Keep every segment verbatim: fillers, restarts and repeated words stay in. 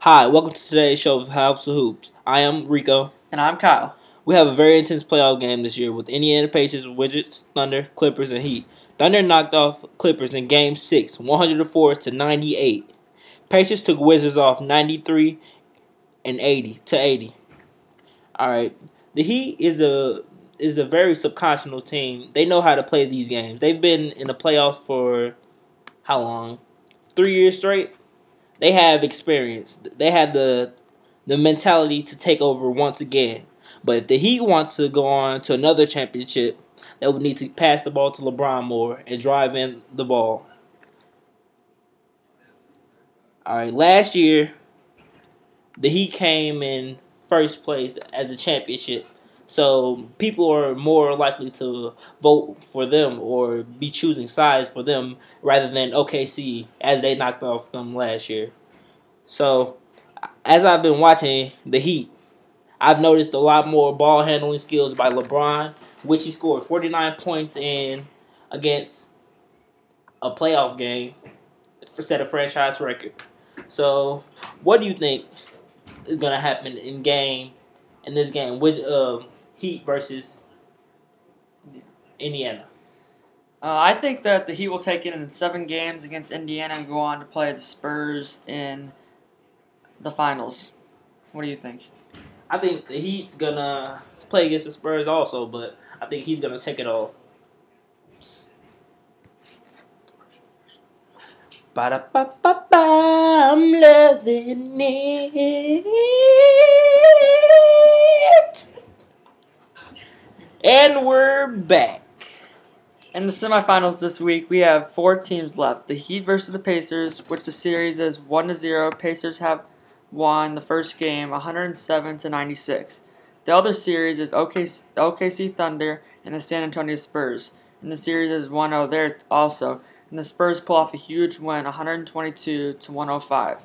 Hi, welcome to today's show of House of Hoops. I am Rico. And I'm Kyle. We have a very intense playoff game this year with Indiana Pacers, Wizards, Thunder, Clippers, and Heat. Thunder knocked off Clippers in Game six, one oh four to ninety-eight. Pacers took Wizards off ninety-three and eighty to eighty. All right, the Heat is a is a very subconscious team. They know how to play these games. They've been in the playoffs for how long? Three years straight. They have experience. They have the the mentality to take over once again. But if the Heat want to go on to another championship, they would need to pass the ball to LeBron more and drive in the ball. All right, last year, the Heat came in first place as a championship. So people are more likely to vote for them or be choosing sides for them rather than O K C as they knocked off them last year. So as I've been watching the Heat, I've noticed a lot more ball handling skills by LeBron, which he scored forty-nine points in against a playoff game for set a franchise record. So what do you think is going to happen in game in this game with um, Heat versus Indiana? Uh, I think that the Heat will take it in seven games against Indiana and go on to play the Spurs in the finals. What do you think? I think the Heat's going to play against the Spurs also, but I think he's going to take it all. Ba-da-ba-ba-ba, I'm loving it. And we're back. In the semifinals this week, we have four teams left. The Heat versus the Pacers, which the series is one to zero. Pacers have won the first game one oh seven to ninety-six. The other series is O K C, O K C Thunder and the San Antonio Spurs. And the series is one oh there also. And the Spurs pull off a huge win, one twenty-two to one oh five.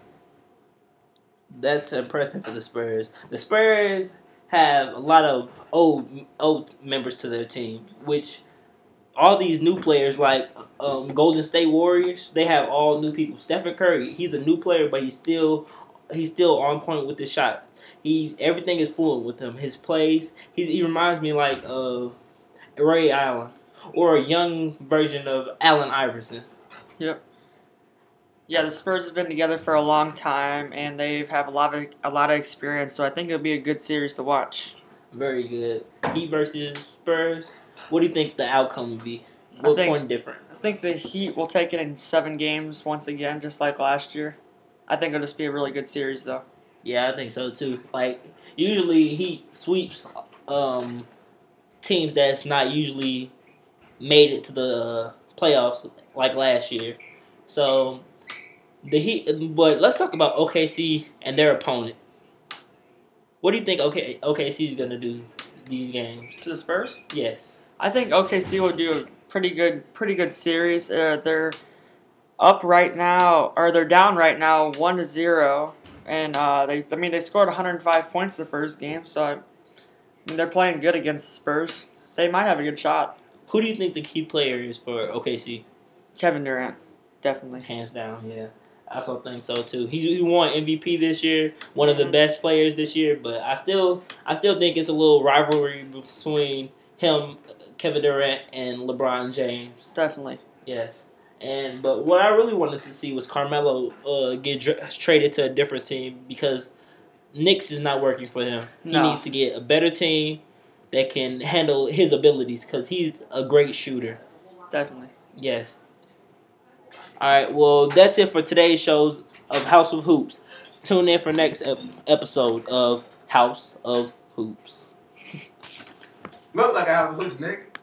That's impressive for the Spurs. The Spurs have a lot of old old members to their team, which all these new players like um, Golden State Warriors, they have all new people. Stephen Curry, he's a new player, but he's still he's still on point with his shot. He everything is fluent with him. His plays, he he reminds me like of Ray Allen or a young version of Allen Iverson. Yep. Yeah, the Spurs have been together for a long time, and they have a lot of a lot of experience. So I think it'll be a good series to watch. Very good. Heat versus Spurs. What do you think the outcome would be? What think, point different? I think the Heat will take it in seven games once again, just like last year. I think it'll just be a really good series, though. Yeah, I think so too. Like usually, Heat sweeps um, teams that's not usually made it to the playoffs like last year. So the Heat, but let's talk about O K C and their opponent. What do you think OK, OKC is gonna do these games? To the Spurs? Yes. I think O K C will do a pretty good, pretty good series. Uh, they're up right now, or they're down right now, one to zero, and uh, they, I mean, they scored one hundred five points the first game, so I mean, they're playing good against the Spurs. They might have a good shot. Who do you think the key player is for O K C? Kevin Durant, definitely. Hands down, yeah. I also think so too. He he won M V P this year, one of the best players this year. But I still I still think it's a little rivalry between him, Kevin Durant, and LeBron James. Definitely. Yes. And but what I really wanted to see was Carmelo uh, get dr- traded to a different team because Knicks is not working for him. He No. needs to get a better team that can handle his abilities because he's a great shooter. Definitely. Yes. All right, well, that's it for today's shows of House of Hoops. Tune in for next ep- episode of House of Hoops. Look like a House of Hoops, Nick.